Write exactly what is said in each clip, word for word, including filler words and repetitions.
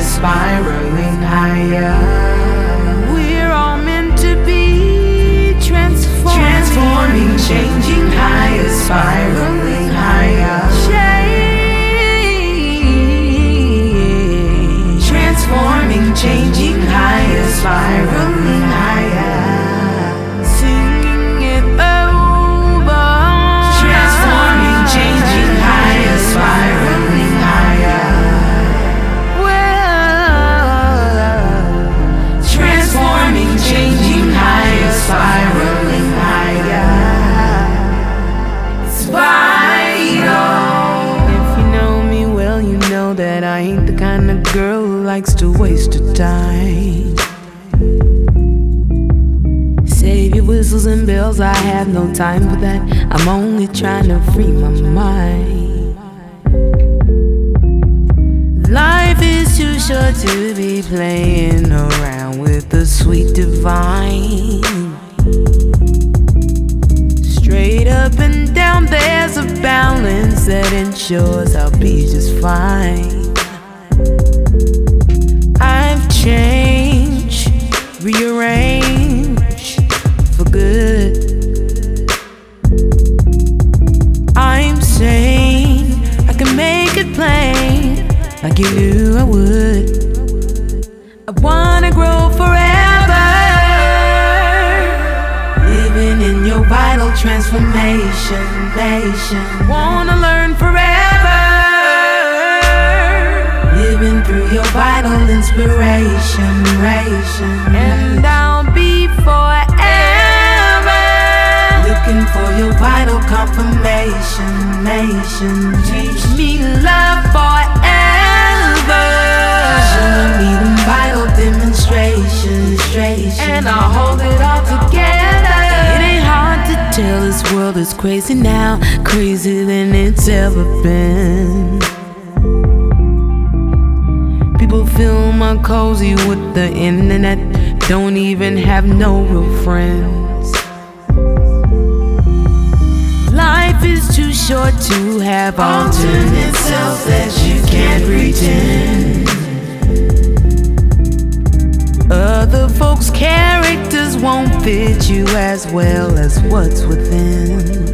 spiraling higher. We're all meant to be transforming, Transforming, changing higher, spiraling higher. Change. Transforming, changing higher, spiraling higher. Singing it over. Transforming, changing higher, spiraling higher. Well, Transforming, changing higher, spiraling higher. Spiral. if you know me well, you know that I ain't the kind of girl who likes to waste her time. Save your whistles and bells, I have no time for that. I'm only trying to free my mind. Life is too short to be playing around with the sweet divine. Straight up and down, there's a balance that ensures I'll be just fine. I've changed, rearranged for good. I'm sane, I can make it plain like you knew I would. I wanna grow forever, Living in your vital transformation, nation. wanna learn forever. Living through your vital inspiration, ration. And I'll be forever Looking for your vital confirmation, nation. teach me love forever. Showing me them vital demonstrations, And I'll hold it all together. It ain't hard to tell, this world is crazy now, crazier than it's ever been. People fill my cozy with the internet, don't even have no real friends. Life is too short to have alternate selves that you can't pretend. Other folks' characters won't fit you as well as what's within.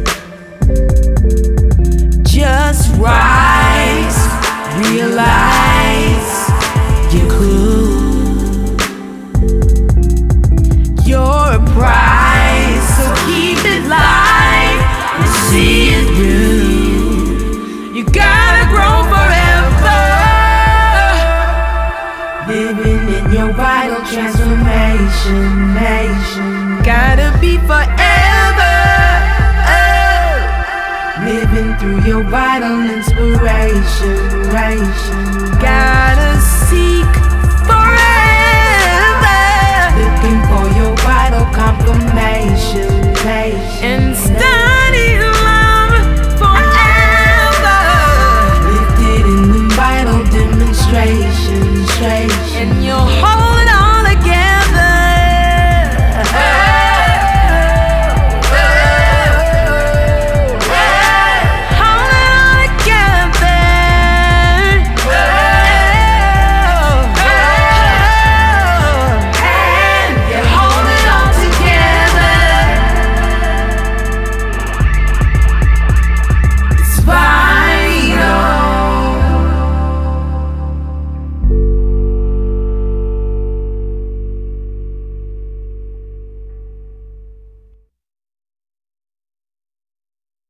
Just rise, realize you're cool. You're a prize, so keep it light and see it through. You gotta grow forever. Living in your vital transformation, nation. Gotta be forever. Oh. Living through your vital inspiration, ration. Gotta seek forever. Looking for your vital confirmation, nation. And stop